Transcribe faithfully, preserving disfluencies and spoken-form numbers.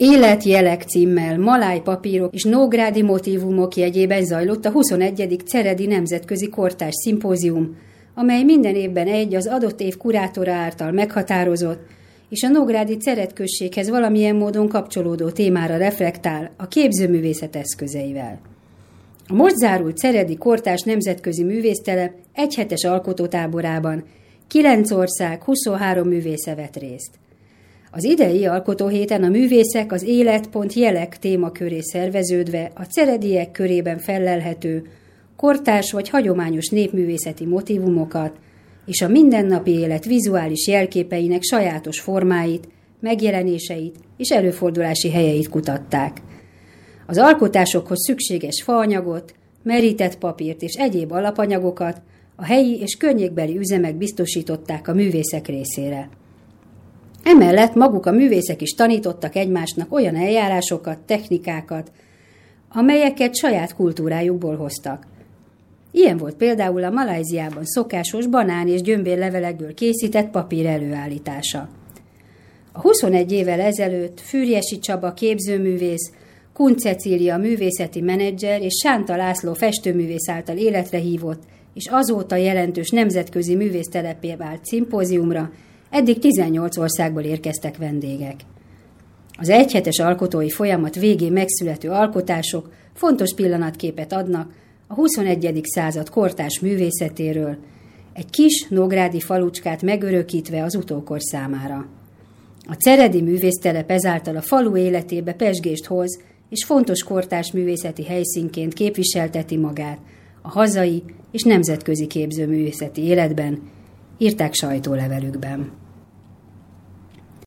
Életjelek címmel maláj papírok és nógrádi motívumok jegyében zajlott a huszonegyedik Ceredi Nemzetközi Kortárs Szimpózium, amely minden évben egy az adott év kurátora által meghatározott és a nógrádi Cered községhez valamilyen módon kapcsolódó témára reflektál a képzőművészet eszközeivel. A most zárult Ceredi Kortárs Nemzetközi Művésztelep egyhetes alkotótáborában kilenc ország huszonhárom művésze vett részt. Az idei alkotóhéten a művészek az élet.jelek témaköré szerveződve a cerediek körében fellelhető kortárs vagy hagyományos népművészeti motívumokat és a mindennapi élet vizuális jelképeinek sajátos formáit, megjelenéseit és előfordulási helyeit kutatták. Az alkotásokhoz szükséges faanyagot, merített papírt és egyéb alapanyagokat a helyi és környékbeli üzemek biztosították a művészek részére. Emellett maguk a művészek is tanítottak egymásnak olyan eljárásokat, technikákat, amelyeket saját kultúrájukból hoztak. Ilyen volt például a Malajziában szokásos banán- és gyömbérlevelekből készített papír előállítása. A huszonegy évvel ezelőtt Füriyesi Csaba képzőművész, Kun Cecília művészeti menedzser és Sánta László festőművész által életre hívott és azóta jelentős nemzetközi művésztelepé vált szimpóziumra eddig tizennyolc országból érkeztek vendégek. Az egyhetes alkotói folyamat végén megszülető alkotások fontos pillanatképet adnak a huszonegyedik század kortárs művészetéről, egy kis nógrádi falucskát megörökítve az utókor számára. A ceredi művésztelep ezáltal a falu életébe pezsgést hoz, és fontos kortárs művészeti helyszínként képviselteti magát a hazai és nemzetközi képzőművészeti életben, írták sajtólevelükben.